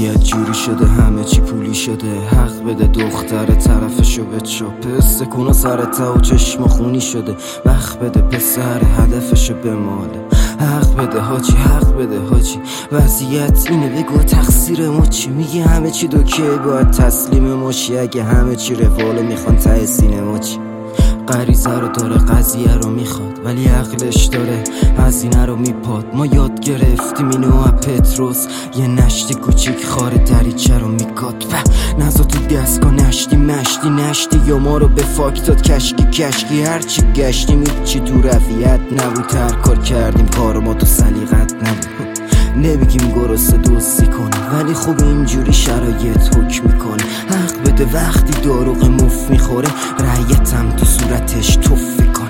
وضعیت جوری شده همه چی پولی شده. حق بده دختر طرفشو به چاپه سکونا سرتا و چشم خونی شده. وقت بده پسر هدفشو بماله. حق بده حاجی، حق بده حاجی. وضعیت اینه بگو تقصیر ما چی؟ میگه همه چی دوکیه باید تسلیم ماشی. اگه همه چی رواله میخوان ته سینه ما چی؟ غریزه رو داره قضیه رو میخواد ولی عقلش داره هزینه رو میپاد. ما یاد گرفتیم اینو از پتروس، یه نشتی کوچیک خاره دریچه رو میکاد. نزا تو دستگاه نشتی یا ما رو به فاک داد کشکی. هرچی گشتیم هیچی تو رویت نبود. هر کار کردیم کار ما تو سلیقت نبود. نمیگیم گرسه دوستی کنه ولی خوب اینجوری شرایط حکم میکنه. حق بده وقتی داروغ مف میخوره رعیتم تو صورتش توف کنه.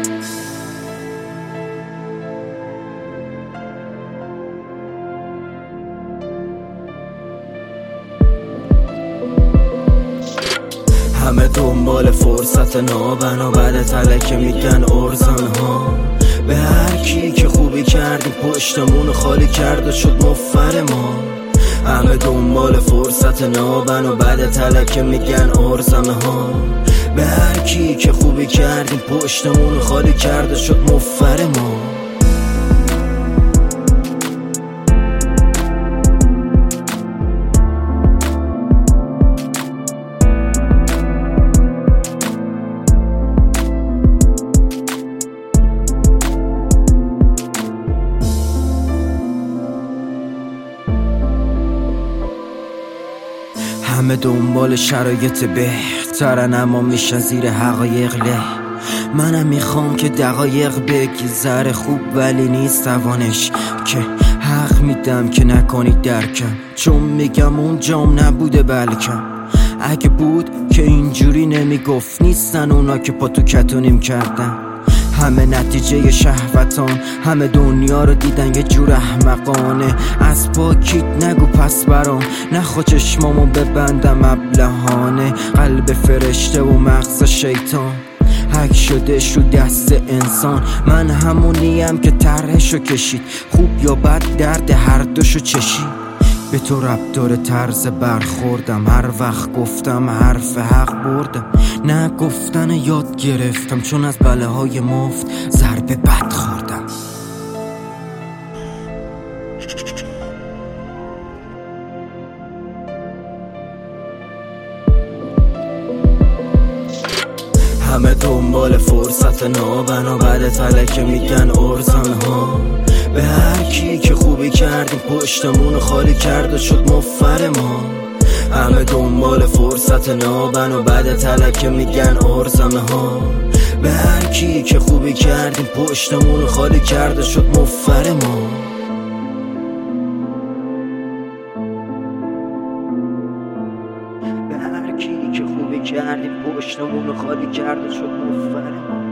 همه دنبال فرصت نابن و بعد تلکه میگن ارزان ها. به هر کی که خوبی کردیم پشتمون خالی کرد و شد مفر ما. همه دنبال فرصت نابن و بعد تلکه میگن ارزان ها. به هر کی که خوبی کردیم پشتمون خالی کرد و شد مفر ما. همه دنبال شرایط بهترن اما میشن زیر حقایق له. منم میخوام که دقایق بگذره خوب ولی نیست توانش که حق میدم که نکنید درکم. چون میگم اون جام نبوده بلکم اگه بود که اینجوری نمیگفت. نیستن اونا که پا تو کتونیم کردن. همه نتیجه شهوتان، همه دنیا رو دیدن یه جور احمقانه. از پاکیت نگو پس برام نخوا چشمامو ببندم ابلهانه. قلب فرشته و مغز شیطان حک شده شو دست انسان. من همونیم که طرحشو کشید خوب یا بد درد هر دوشو چشید. به تو ربط داره طرز برخوردم. هر وقت گفتم حرف حق بردم. نه گفتن یاد گرفتم چون از بله های مفت ضربه بد خوردم. همه دنبال فرصت نابن و بعد تلکه میگن ارزان ها. به هر کی که خوبی کردیم پشتمون خالی کرد و شد مفر ما. همه دنبال فرصت نابن و بعد تلکه میگن ارزان ها. به هر کی که خوبی کردیم پشتمون خالی کرد و شد مفر ما. به هر کی که خوبی کردیم پشتمون خالی کرد و شد مفر ما.